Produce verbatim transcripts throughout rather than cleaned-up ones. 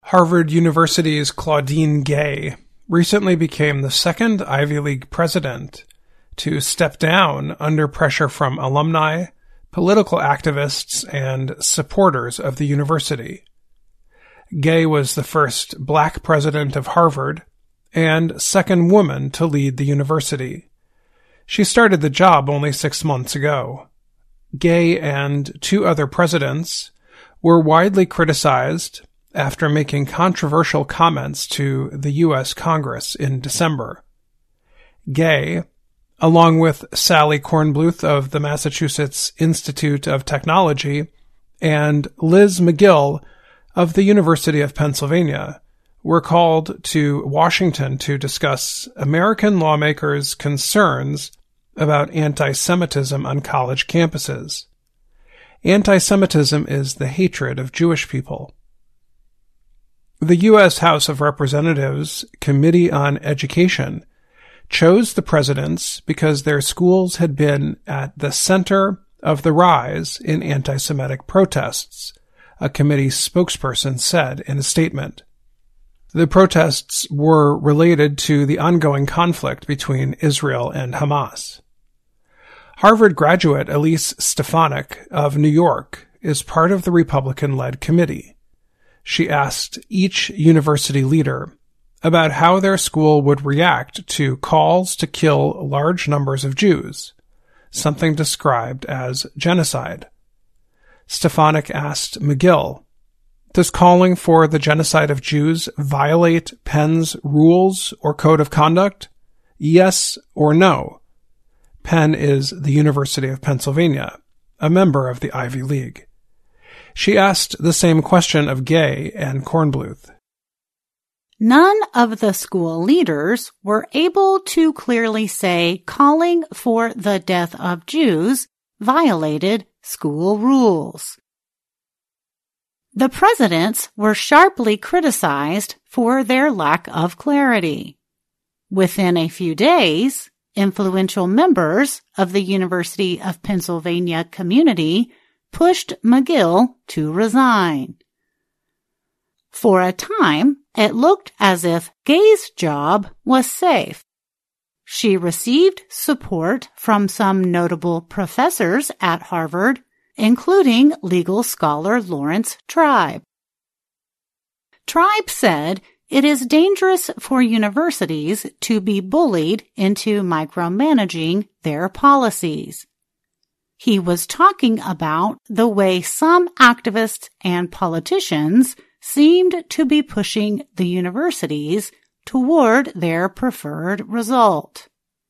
Harvard University's Claudine Gay recently became the second Ivy League president to step down under pressure from alumni, political activists, and supporters of the university. Gay was the first black president of Harvard and second woman to lead the university. She started the job only six months ago. Gay and two other presidents were widely criticized after making controversial comments to the U S Congress in December. Gay, along with Sally Kornbluth of the Massachusetts Institute of Technology and Liz Magill of the University of Pennsylvania, were called to Washington to discuss American lawmakers' concerns about anti-Semitism on college campuses. Anti-Semitism is the hatred of Jewish people. The U S House of Representatives Committee on Education chose the presidents because their schools had been at the center of the rise in anti-Semitic protests, a committee spokesperson said in a statement. The protests were related to the ongoing conflict between Israel and Hamas. Harvard graduate Elise Stefanik of New York is part of the Republican-led committee. She asked each university leader about how their school would react to calls to kill large numbers of Jews, something described as genocide. Stefanik asked Magill, "Does calling for the genocide of Jews violate Penn's rules or code of conduct? Yes or no?" Penn is the University of Pennsylvania, a member of the Ivy League. She asked the same question of Gay and Kornbluth. None of the school leaders were able to clearly say calling for the death of Jews violated school rules. The presidents were sharply criticized for their lack of clarity. Within a few days, influential members of the University of Pennsylvania community pushed Magill to resign. For a time, it looked as if Gay's job was safe. She received support from some notable professors at Harvard, including legal scholar Lawrence Tribe. Tribe said it is dangerous for universities to be bullied into micromanaging their policies. He was talking about the way some activists and politicians seemed to be pushing the universities toward their preferred result.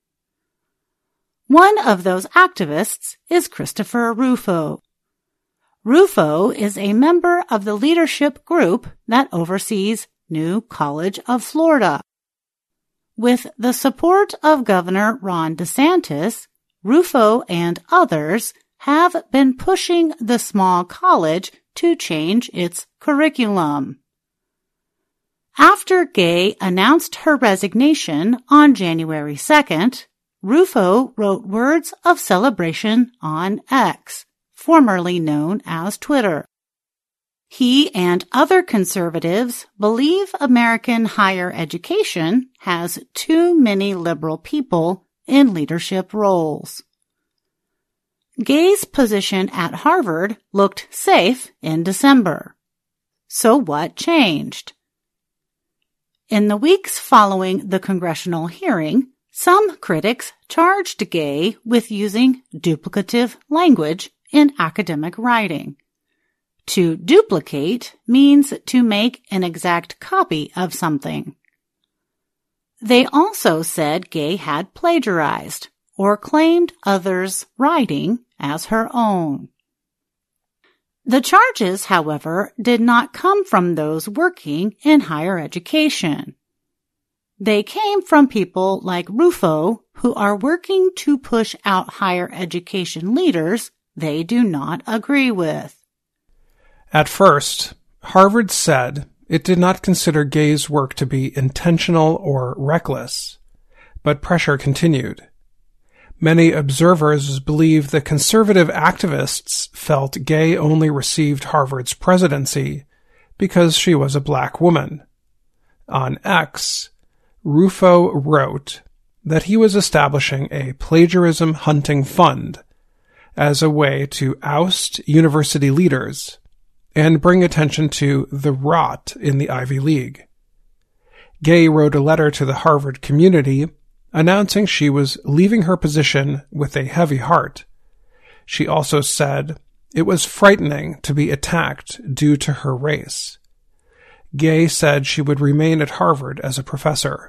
One of those activists is Christopher Rufo. Rufo is a member of the leadership group that oversees New College of Florida. With the support of Governor Ron DeSantis, Rufo and others have been pushing the small college to change its curriculum. After Gay announced her resignation on January second, Rufo wrote words of celebration on X, formerly known as Twitter. He and other conservatives believe American higher education has too many liberal people in leadership roles. Gay's position at Harvard looked safe in December. So what changed? In the weeks following the congressional hearing, some critics charged Gay with using duplicative language in academic writing. To duplicate means to make an exact copy of something. They also said Gay had plagiarized or claimed others' writing as her own. The charges, however, did not come from those working in higher education. They came from people like Rufo, who are working to push out higher education leaders they do not agree with. At first, Harvard said it did not consider Gay's work to be intentional or reckless, but pressure continued. Many observers believe the conservative activists felt Gay only received Harvard's presidency because she was a black woman. On X, Rufo wrote that he was establishing a plagiarism hunting fund as a way to oust university leaders and bring attention to the rot in the Ivy League. Gay wrote a letter to the Harvard community announcing she was leaving her position with a heavy heart. She also said it was frightening to be attacked due to her race. Gay said she would remain at Harvard as a professor.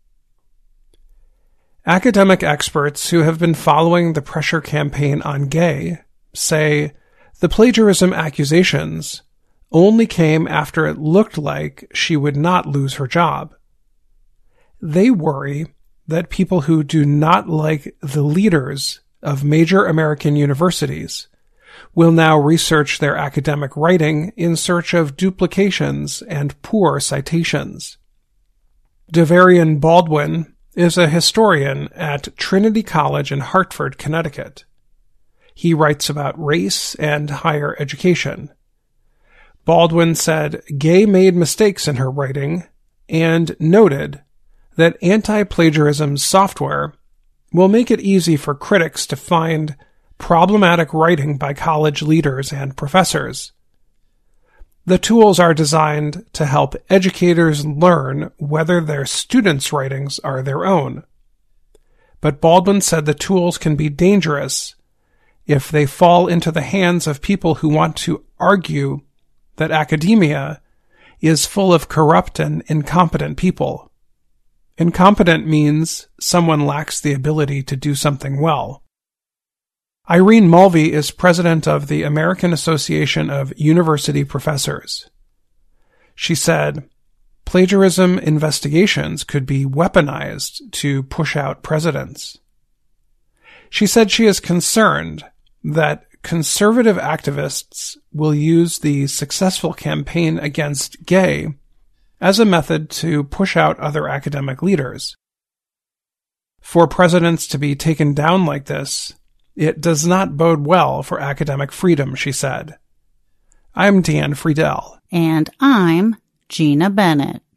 Academic experts who have been following the pressure campaign on Gay say the plagiarism accusations only came after it looked like she would not lose her job. They worry that people who do not like the leaders of major American universities will now research their academic writing in search of duplications and poor citations. Davarian Baldwin is a historian at Trinity College in Hartford, Connecticut. He writes about race and higher education. Baldwin said Gay made mistakes in her writing and noted that anti-plagiarism software will make it easy for critics to find problematic writing by college leaders and professors. The tools are designed to help educators learn whether their students' writings are their own. But Baldwin said the tools can be dangerous if they fall into the hands of people who want to argue that academia is full of corrupt and incompetent people. Incompetent means someone lacks the ability to do something well. Irene Mulvey is president of the American Association of University Professors. She said, plagiarism investigations could be weaponized to push out presidents. She said she is concerned that conservative activists will use the successful campaign against Gay as a method to push out other academic leaders. For presidents to be taken down like this, it does not bode well for academic freedom, she said. I'm Dan Friedel. And I'm Gina Bennett.